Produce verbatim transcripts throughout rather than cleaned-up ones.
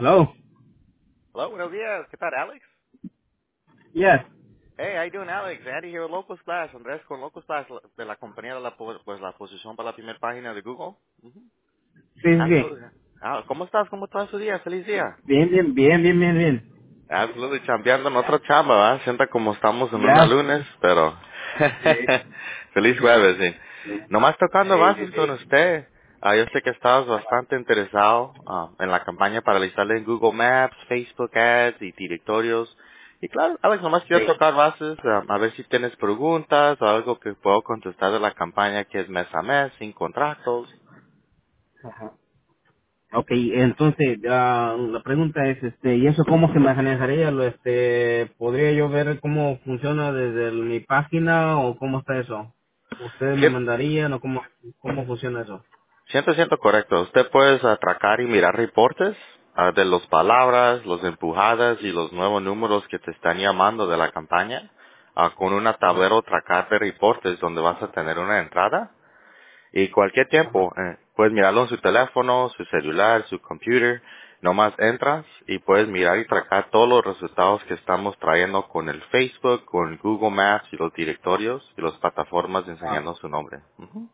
Hello. Hello, buenos días. ¿Qué tal, Alex? Yes. Hey, how you doing, Alex? Andy here with Local Splash. Andrés con Local Splash de la compañía de la, po- pues, la posición para la primera página de Google. Ujú. Sí, sí, sí. Absolutely. Ah, ¿cómo estás? ¿Cómo está su día? Feliz día. Bien, bien, bien, bien, bien, bien. Absolutely, chambeando en otra chamba, ¿verdad? Sienta como estamos en una Ya. lunes, pero... Sí, Feliz jueves, sí. sí, Nomás tocando sí, sí, bases con sí. usted. Ah, yo sé que estabas bastante interesado ah, en la campaña para listarle en Google Maps, Facebook Ads y directorios. Y claro, Alex, nomás quiero Sí. tocar bases, ah, a ver si tienes preguntas o algo que puedo contestar de la campaña que es mes a mes, sin contratos. Ajá. Ok, entonces, ah, la pregunta es, este, ¿y eso cómo se manejaría? Lo, este, ¿podría yo ver cómo funciona desde el- mi página o cómo está eso? ¿Ustedes me mandarían o cómo, cómo funciona eso? cien por ciento correcto. Usted puede atracar y mirar reportes ah, de las palabras, las empujadas y los nuevos números que te están llamando de la campaña ah, con una Ajá. tablero tracar de reportes donde vas a tener una entrada y cualquier Ajá. tiempo eh, puedes mirarlo en su teléfono, su celular, su computer. Nomás entras y puedes mirar y tracar todos los resultados que estamos trayendo con el Facebook, con Google Maps y los directorios y las plataformas Ah, enseñando su nombre. Ujú.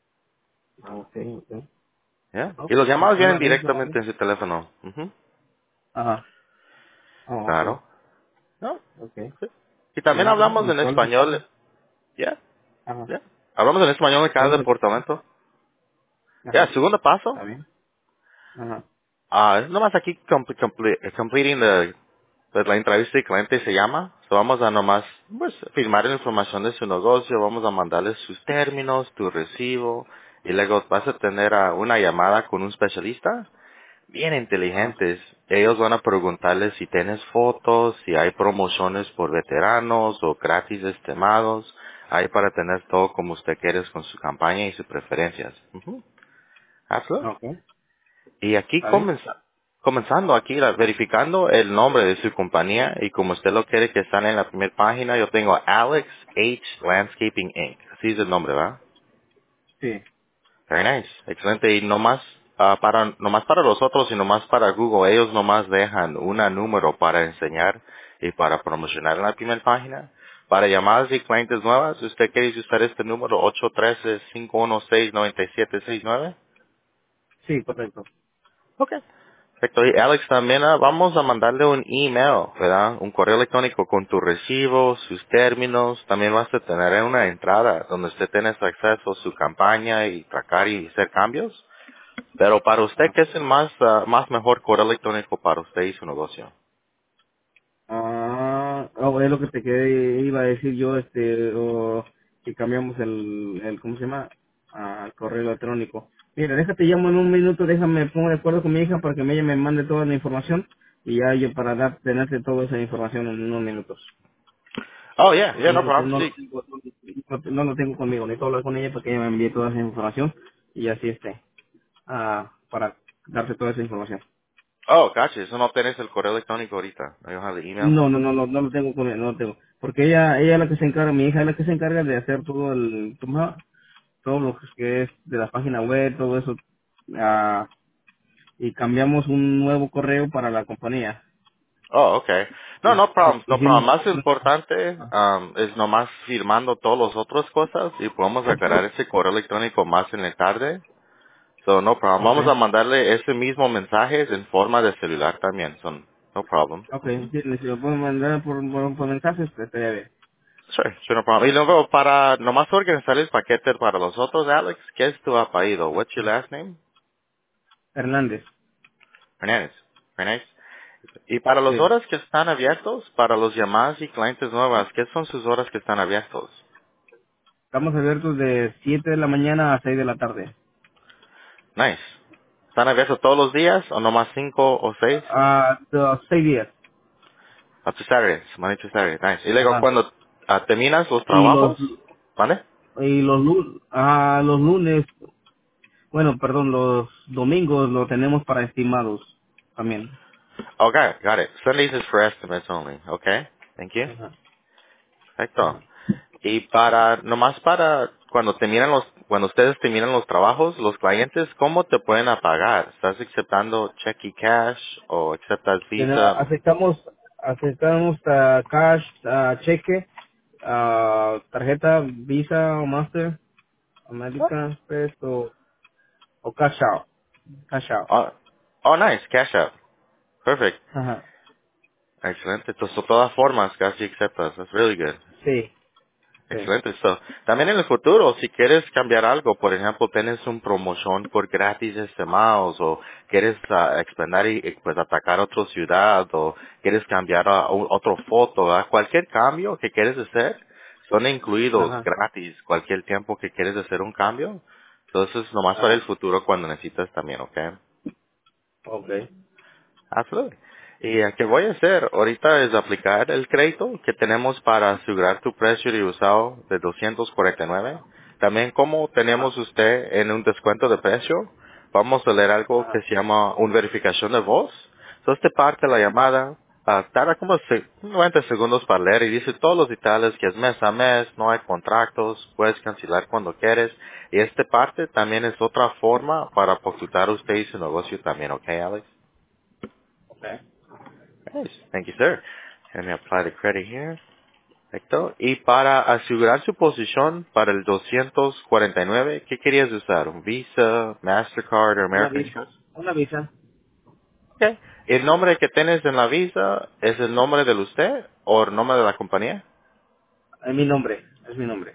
ok, ok. ¿Ya? Y Ok, los pues llamados suena vienen bien, suena bien. directamente en su teléfono. Ujú. Ajá. Oh, ok, Claro. ¿No? ok. Sí. Y también Sí, hablamos ¿y en cuál es? español. ¿Ya? Ajá. ¿Ya? Hablamos en español en cada ¿Cuál es el? departamento. Ya, Ajá. segundo paso. ¿Está bien? Ajá. Ah, es nomás aquí compl- compl- eh, completing the, pues, la entrevista de cliente se llama. So vamos a nomás, pues, firmar la información de su negocio, vamos a mandarles sus términos, tu recibo, y luego vas a tener ah, una llamada con un especialista bien Ajá. inteligentes. Ellos van a preguntarles si tienes fotos, si hay promociones por veteranos o gratis estimados. Hay para tener todo como usted quiere con su campaña y sus preferencias. Ujú. Hazlo. Ok. Y aquí ¿Está bien? comenza- comenzando aquí, la- verificando el nombre de su compañía y como usted lo quiere que están en la primera página, yo tengo Alex H. Landscaping inc. Así es el nombre, ¿verdad? Sí. Very nice, excelente. Y nomás ah, para nomás para los otros y nomás para Google, ellos nomás dejan un número para enseñar y para promocionar en la primera página. Para llamadas y clientes nuevas, ¿usted quiere usar este número ocho uno tres, cinco uno seis, nueve siete seis nueve? Sí, correcto. Ok. Perfecto. Y Alex, también ah, vamos a mandarle un email, ¿verdad? Un correo electrónico con tu recibo, sus términos. También vas a tener una entrada donde usted tiene acceso a su campaña y tracar y hacer cambios. Pero para usted, Ajá. ¿qué es el más, ah, más mejor correo electrónico para usted y su negocio? Ah, oh, es lo que te quedé, iba a decir yo, este, o que cambiamos el, el, ¿cómo se llama? Ah, el correo electrónico. Mira, déjate llamo en un minuto, déjame, pongo de acuerdo con mi hija para que ella me mande toda la información y ya yo para dar, tenerte toda esa información en unos minutos. Oh, yeah, Porque yeah, no no lo, tengo- problem. no, lo Sí. tengo, no, no lo tengo conmigo, necesito hablar con ella para que ella me envíe toda esa información y así esté, ah, para darte toda esa información. Oh, gotcha. Eso no tenés el correo electrónico ahorita. No you have the email? No, no, no, no, no lo tengo con ella, no lo tengo. Porque ella, ella es la que se encarga, mi hija es la que se encarga de hacer todo el, ¿cómo se llama? Todo lo que es de la página web, todo eso, ah, y cambiamos un nuevo correo para la compañía. Oh, okay. No, Y, no y problem, no problem. hicimos, Más importante um, es nomás firmando todas las otras cosas y podemos agarrar ese correo electrónico más en la tarde. So, no problem. Vamos okay, a mandarle ese mismo mensaje en forma de celular también. So, no problem. okay, Ujú. sí, si lo pueden mandar por, por, por mensajes, pues, estaría bien. Sure, sure, no problem. Y luego, para nomás organizar el paquete para los otros, Alex, ¿qué es tu apellido? What's your last name? Hernández, Hernández. Hernández. Y para las sí. horas que están abiertos, para los llamadas y clientes nuevas, ¿qué son sus horas que están abiertos? Estamos abiertos de siete de la mañana a seis de la tarde. Nice. ¿Están abiertos todos los días o nomás cinco o seis? Ah, de seis días. Up to Saturdays, Monday to Saturday. Nice. Y luego Ajá. cuando ah, terminas los Y los, trabajos, ¿vale? y los, lu- ah, los lunes, bueno, perdón, los domingos lo tenemos para estimados también. Okay, got it. Sundays is for estimates only. Okay, thank you. Ajá. Perfecto. Ajá. Y para, nomás para cuando terminan los, cuando ustedes terminan los trabajos, los clientes, ¿cómo te pueden pagar? ¿Estás aceptando cheque y cash o aceptas Ten- Visa? aceptamos, aceptamos ah, cash, ah, cheque, ah, tarjeta Visa o Master, American Express o, o cash out. Cash out. Oh, oh, nice, cash out. Perfect. Ajá. Excelente. Entonces, de todas formas, casi aceptas. That's really good. Sí, sí. Excelente. So, también en el futuro, si quieres cambiar algo, por ejemplo, tienes un promoción por gratis este mouse, o quieres ah, expandir y y, pues atacar otra ciudad, o quieres cambiar a, a otra foto, ¿verdad? Cualquier cambio que quieres hacer, son incluidos Ajá. gratis, cualquier tiempo que quieres hacer un cambio. Entonces, nomás para el Ajá. futuro cuando necesitas también, ¿ok? Ok. Absolutely. Y eh, ¿qué voy a hacer ahorita es aplicar el crédito que tenemos para asegurar tu precio de usado de doscientos cuarenta y nueve. También como tenemos Ajá. usted en un descuento de precio, vamos a leer algo que Ajá. se llama una verificación de voz. Entonces, esta parte de la Ajá. llamada ah, tarda como se- noventa segundos para leer y dice todos los detalles que es mes a mes, no hay contratos, puedes cancelar cuando quieres. Y esta parte también es otra forma para consultar usted y su negocio también, ¿ok, Alex? Ok. Nice. Thank you, sir. Let me apply the credit here. Perfecto. Y para asegurar su posición para el doscientos cuarenta y nueve, ¿qué querías usar? ¿Un Visa, Mastercard o Una American visa. Express? Una visa. Okay. ¿El nombre que tienes en la visa es el nombre de usted o el nombre de la compañía? Es mi nombre. Es mi nombre.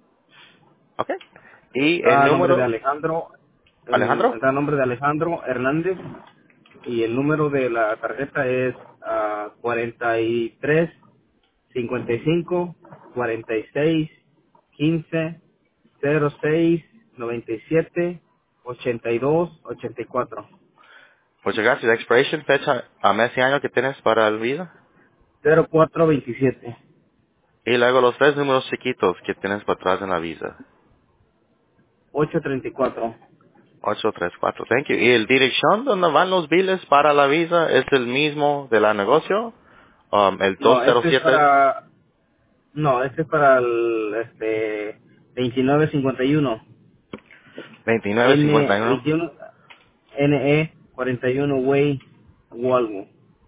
Okay. ¿Y el Está a nombre de número, Alejandro. El, Alejandro? está a nombre de Alejandro Hernández. Y el número de la tarjeta es ah, cuarenta y tres cincuenta y cinco cuarenta y seis quince cero seis noventa y siete ochenta y dos ochenta y cuatro Pues llegaste la expiration fecha a mes y año que tienes para el visa. cero cuatro veintisiete Y luego los tres números chiquitos que tienes para atrás en la visa. ocho treinta y cuatro. ocho tres cuatro, thank you. ¿Y el dirección donde van los biles para la visa es el mismo de la negocio? Um, el No, este es doscientos siete, para, no, este es para el, este, veintinueve cincuenta y uno veintinueve cincuenta N, y uno. veintiuno N E cuarenta y uno Way, Walgo.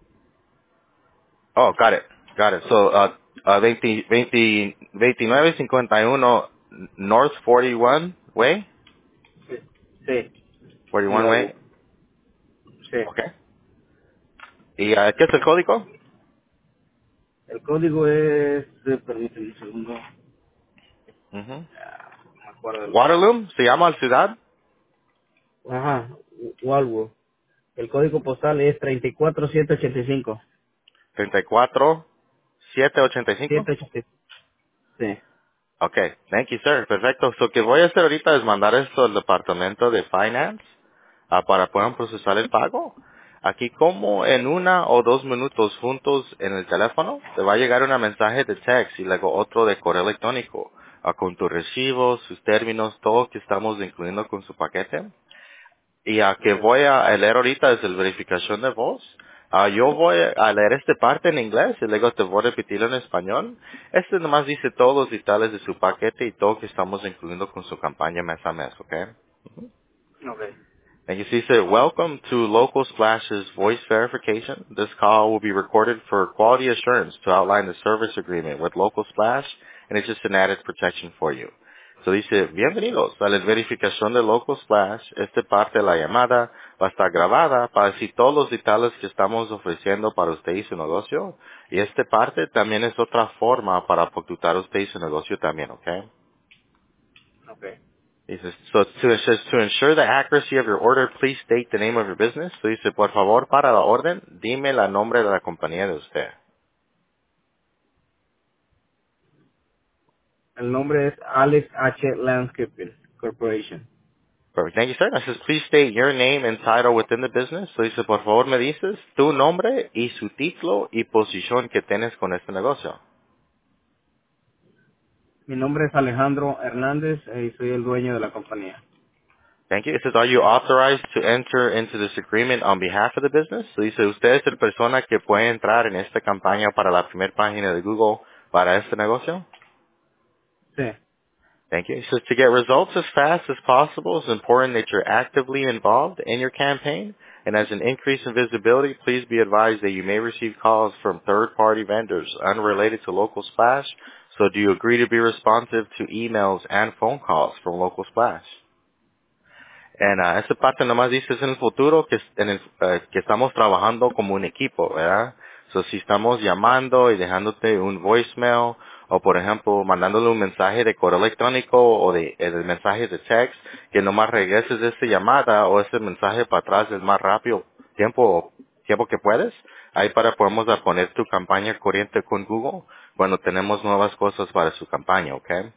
Oh, got it, got it. So, uh, uh, veinte, veinte, veintinueve cincuenta y uno North cuarenta y uno Way, Sí, sí, cuarenta y uno Walgo. Way, Sí. okay. ¿Y uh, qué es el código? El código es, eh, permíteme un segundo, Ujú. ah, no me acuerdo del, Waterloo, se llama la ciudad, ajá, Walgo. El código postal es treinta y cuatro setecientos ochenta y cinco. treinta y cuatro setecientos ochenta y cinco. setecientos ochenta y cinco. Sí. Okay, thank you, sir. Perfecto. So, que voy a hacer ahorita es mandar esto al departamento de finance ah, para puedan procesar el pago. Aquí como en una o dos minutos juntos en el teléfono, te va a llegar un mensaje de text y luego otro de correo electrónico ah, con tus recibos, sus términos, todo que estamos incluyendo con su paquete. Y a que Ok. voy a leer ahorita es la verificación de voz. Ah, yo voy a leer esta parte en inglés y luego te voy a repetir en español. Este nomás dice todos los detalles de su paquete y todo que estamos incluyendo con su campaña mes a mes, ¿ok? Ok. And you see, say, welcome to Local Splash's voice verification. This call will be recorded for quality assurance to outline the service agreement with Local Splash, and it's just an added protection for you. So dice, bienvenidos a la verificación de Local Splash. Esta parte de la llamada va a estar grabada para decir todos los detalles que estamos ofreciendo para usted y su negocio. Y esta parte también es otra forma para ocultar usted y su negocio también, ¿ok? Ok. Dices, so to, it says, to ensure the accuracy of your order, please state the name of your business. So dice, por favor, para la orden, dime la nombre de la compañía de usted. El nombre es Alex H. Landscaping Corporation. Perfect. Thank you, sir. I says, please state your name and title within the business. So dice, por favor, me dices tu nombre y su título y posición que tienes con este negocio. Mi nombre es Alejandro Hernández y soy el dueño de la compañía. Thank you. It says, are you authorized to enter into this agreement on behalf of the business? So dice, usted es la persona que puede entrar en esta campaña para la primera página de Google para este negocio. Sí. Thank you. So to get results as fast as possible, it's important that you're actively involved in your campaign. And as an increase in visibility, please be advised that you may receive calls from third-party vendors unrelated to Local Splash. So do you agree to be responsive to emails and phone calls from Local Splash? En ah, esa parte nomás dices en el futuro que, es- en el, eh, que estamos trabajando como un equipo, ¿verdad? So, si estamos llamando y dejándote un voicemail o, por ejemplo, mandándole un mensaje de correo electrónico o de, eh, de mensaje de text, que nomás regreses esa llamada o ese mensaje para atrás el más rápido tiempo, tiempo que puedes. Ahí para podemos a poner tu campaña corriente con Google cuando tenemos nuevas cosas para su campaña, ¿ok?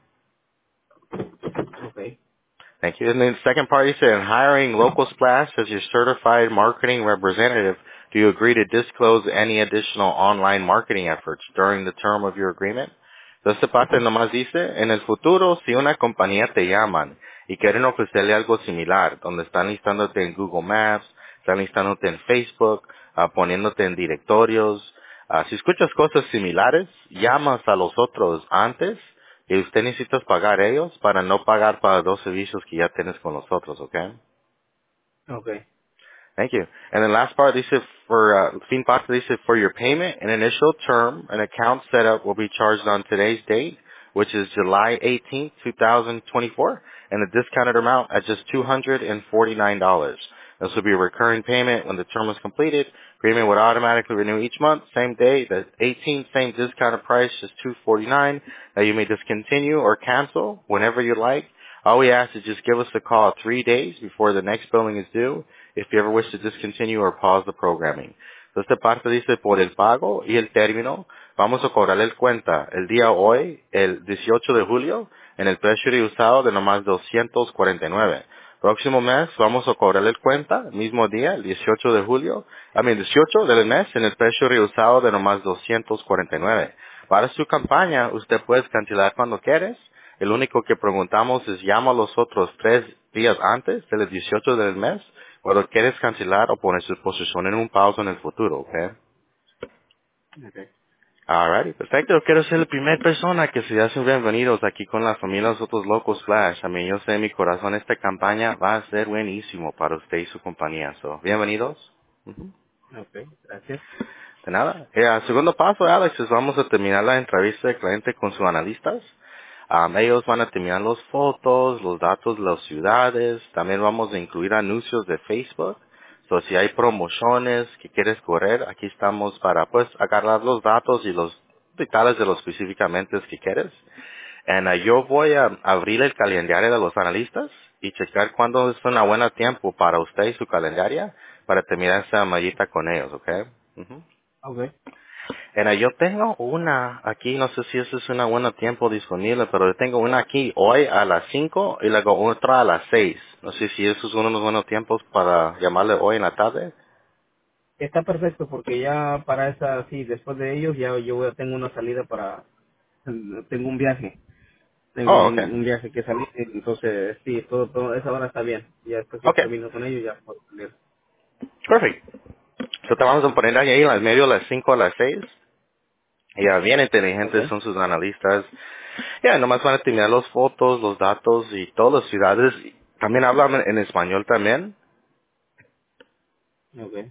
Okay. Thank you. And then the second part, you said, hiring Local Splash as your certified marketing representative, do you agree to disclose any additional online marketing efforts during the term of your agreement? Entonces, esta parte nomás dice, en el futuro, si una compañía te llaman y quieren ofrecerle algo similar, donde están listándote en Google Maps, están listándote en Facebook, ah, poniéndote en directorios, ah, si escuchas cosas similares, llamas a los otros antes y usted necesita pagar ellos para no pagar para los servicios que ya tienes con nosotros, ¿ok? Okay. Thank you. And the last part, they said for, uh, fin parte, they said for your payment and initial term, an account setup will be charged on today's date, which is July eighteenth, twenty twenty-four, and the discounted amount at just two hundred forty-nine dollars. This will be a recurring payment when the term is completed. Agreement would automatically renew each month, same day. The eighteenth, same discounted price, just two hundred forty-nine dollars. Now you may discontinue or cancel whenever you like. All we ask is just give us a call three days before the next billing is due if you ever wish to discontinue or pause the programming. Entonces, esta parte dice por el pago y el término, vamos a cobrarle el cuenta el día hoy, el dieciocho de julio, en el precio de usado de nomás doscientos cuarenta y nueve. Próximo mes vamos a cobrarle el cuenta, el mismo día, el dieciocho de julio, a mí dieciocho del mes, en el precio reusado de nomás doscientos cuarenta y nueve. Para su campaña, usted puede cancelar cuando quieres. El único que preguntamos es llama los otros tres días antes del dieciocho del mes cuando quieres cancelar o poner su posición en un pausa en el futuro, ¿ok? Okay. Alrighty, perfecto. Yo quiero ser la primera persona que se hacen bienvenidos aquí con la familia Los Otros Locos Flash. A mí yo sé en mi corazón esta campaña va a ser buenísimo para usted y su compañía. So, bienvenidos. Ujú. Okay. Gracias. De nada. El segundo paso, Alex, es vamos a terminar la entrevista de cliente con sus analistas. Um, ellos van a terminar las fotos, los datos de las ciudades. También vamos a incluir anuncios de Facebook. So, si hay promociones que quieres correr, aquí estamos para pues agarrar los datos y los detalles de los específicamente que quieres. And, uh, yo voy a abrir el calendario de los analistas y checar cuándo es una buena tiempo para usted y su calendario para terminar esa mallita con ellos, ¿ok? Ujú. Okay. Era, yo tengo una aquí, no sé si eso es una buena tiempo disponible, pero yo tengo una aquí hoy a las cinco y luego otra a las seis. No sé si esos son unos buenos tiempos para llamarle hoy en la tarde. Está perfecto porque ya para esa, sí, después de ellos ya yo voy- tengo una salida para, tengo un viaje, tengo Oh, un, okay. un viaje que salir, entonces sí, todo, todo, esa hora está bien. Ya después que Okay. termino con ellos ya puedo salir. Perfect. So te vamos a poner ahí en las medio a las cinco a las seis. Ya bien inteligentes Okay. son sus analistas. Ya nomás van a tener las fotos, los datos y todas las ciudades. También hablan en español también. Okay.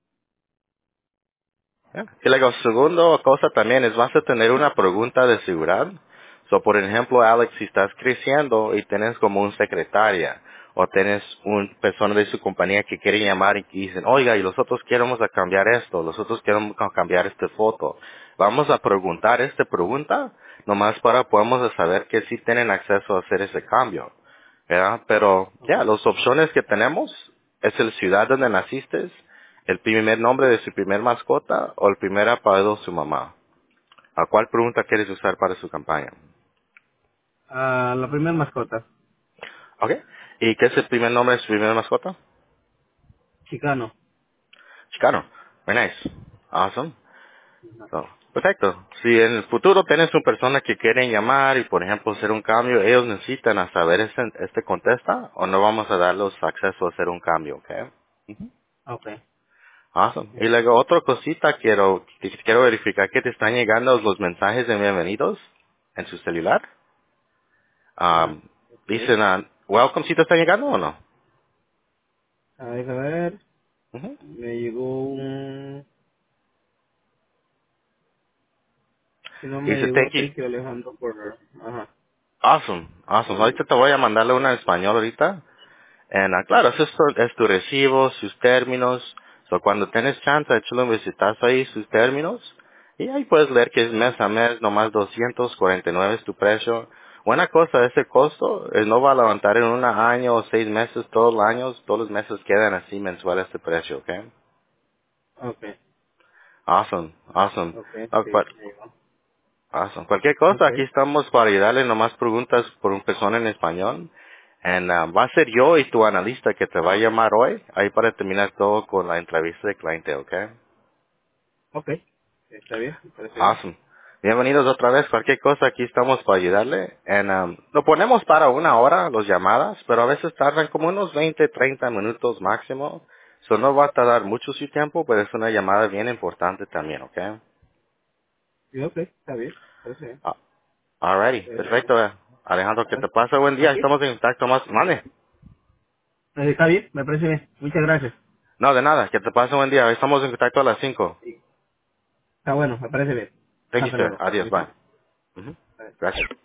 Ya. Y luego, segundo cosa también es vas a tener una pregunta de seguridad. So, por ejemplo, Alex, si estás creciendo y tienes como un secretaria o tienes una persona de su compañía que quiere llamar y que dicen, oiga, y nosotros queremos a cambiar esto, nosotros queremos a cambiar esta foto. Vamos a preguntar esta pregunta nomás para podamos saber que sí tienen acceso a hacer ese cambio. ¿Verdad? Pero ya, Okay. las opciones que tenemos es el ciudad donde naciste, el primer nombre de su primer mascota o el primer apellido de su mamá. ¿A cuál pregunta quieres usar para su campaña? Ah, la primera mascota, ¿Ok? ¿Y qué es el primer nombre de su primer mascota? chicano. Chicano. Very nice. Awesome. So, perfecto. Si en el futuro tienes una persona que quieren llamar y, por ejemplo, hacer un cambio, ellos necesitan a saber este, este contesta o no vamos a darles acceso a hacer un cambio, ¿ok? Okay. Awesome. Y luego otra cosita, quiero, quiero verificar que te están llegando los mensajes de bienvenidos en su celular. Ajá. Um, Ok. dicen, ah, welcome, ¿si te está llegando o no? A ver, a ver. Ujú. Me llegó un... Si no me Dice, llegó, thank you. thank you Alejandro por... Ajá. Awesome, awesome. Por... Ahorita te voy a mandarle una en español ahorita. En, ah, claro, eso es, tu, es tu recibo, sus términos. So, cuando tienes chance, échale un vistazo ahí, sus términos. Y ahí puedes leer que es mes a mes, nomás doscientos cuarenta y nueve es tu precio. Buena cosa, ese costo eh, no va a levantar en un año o seis meses, todos los años, todos los meses quedan así mensual este precio, ¿ok? Ok. Awesome, awesome. Ok, Ah, sí, cual- me llegó. awesome. Cualquier cosa, Ok. aquí estamos para ayudarle nomás preguntas por una persona en español. And, uh, va a ser yo y tu analista que te va a llamar hoy, ahí para terminar todo con la entrevista de cliente, ¿ok? Ok. Está bien, me parece bien. Awesome. Bienvenidos otra vez. Cualquier cosa, aquí estamos para ayudarle. And, um, lo ponemos para una hora, las llamadas, pero a veces tardan como unos veinte, treinta minutos máximo. So no va a tardar mucho su tiempo, pero es una llamada bien importante también, ¿ok? Sí, ok, está bien, me parece bien. Ah, alrighty. Eh, Perfecto. Alejandro, que ah, te pase buen día. ok. Estamos en contacto más. Vale. Eh, Está bien, me parece bien. Muchas gracias. No, de nada. Que te pase buen día. Estamos en contacto a las cinco. Sí. Está bueno, me parece bien. Thank you, Hasta sir. luego. Adiós. Feliz Bye. día. Ujú. Bye. Gracias.